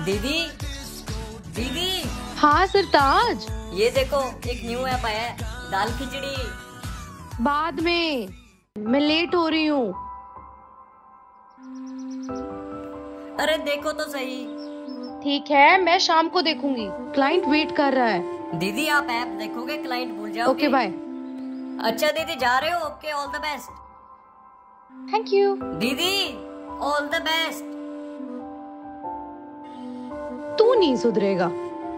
दीदी दीदी। हाँ सरताज। ये देखो एक न्यू ऐप आया है, दाल खिचड़ी। बाद में, मैं लेट हो रही हूँ। अरे देखो तो सही। ठीक है, मैं शाम को देखूंगी। क्लाइंट वेट कर रहा है। दीदी आप ऐप देखोगे, क्लाइंट भूल जाओगे। Okay bye. अच्छा दीदी जा रहे हो? Okay, all the best. Thank you. दीदी ऑल द बेस्ट। तू नहीं सुधरेगा।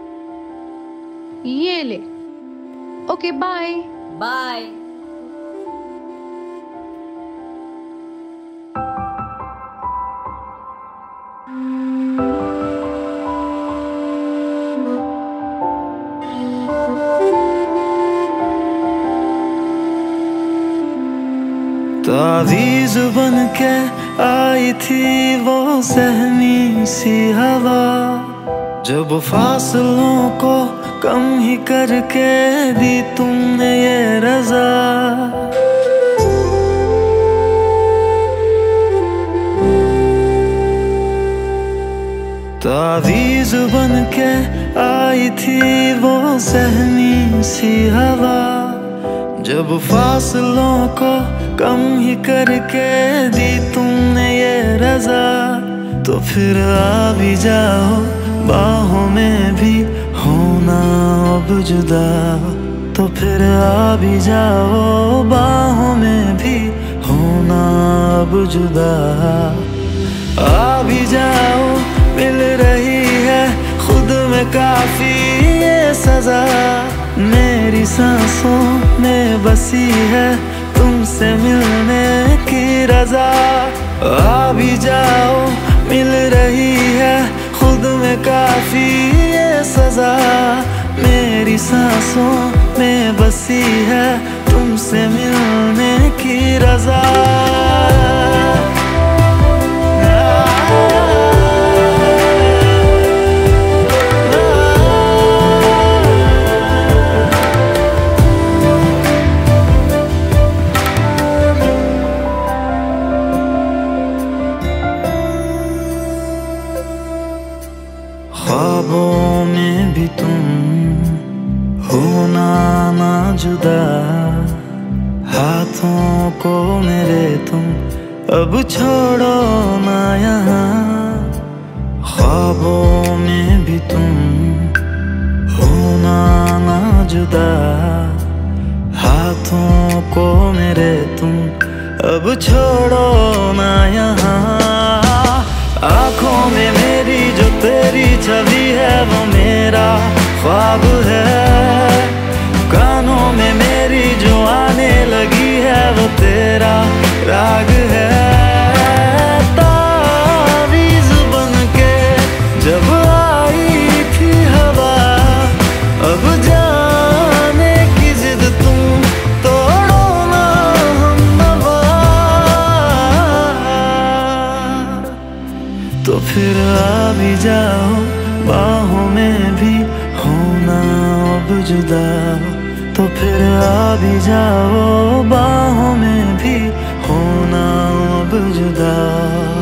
ये ले। Okay bye. बाय। तावीज़ बन के आई थी वो सहमी सी हवा, जब फासलों को कम ही करके दी तुमने ये रज़ा। तावीज़ बन के आई थी वो सहमी सी हवा, जब फासलों को कम ही करके दी तुमने ये रज़ा। तो फिर आ भी जाओ बाहों में भी होना अब जुदा। तो फिर आ भी जाओ बाहों में भी होना अब जुदा। आ भी जाओ, मिल रही है खुद में काफी ये सजा। मेरी सांसों में बसी है तुमसे मिलने की रज़ा। आ भी जाओ, मिल रही है खुद में काफी ये सजा। मेरी सांसों में बसी है तुमसे मिलने की रज़ा। ख्वाबों में भी तुम होना ना जुदा। हाथों को मेरे तुम अब छोड़ो ना यहाँ। ख्वाबों में भी तुम होना ना जुदा। हाथों को मेरे तुम अब छोड़ो ना यहाँ। आँखों में मेरी जो तेरी छवि है वो मेरा ख्वाब है। कानों में मेरी जो आने लगी है वो तेरा राग है। तावीज़ बन के जब आई थी हवा, अब जाने की जिद तुम तोड़ो ना हमनवा। तो फिर आ भी जाओ बाहों में भी होना अब जुदा। तो फिर आ भी जाओ बाहों में भी होना अब जुदा।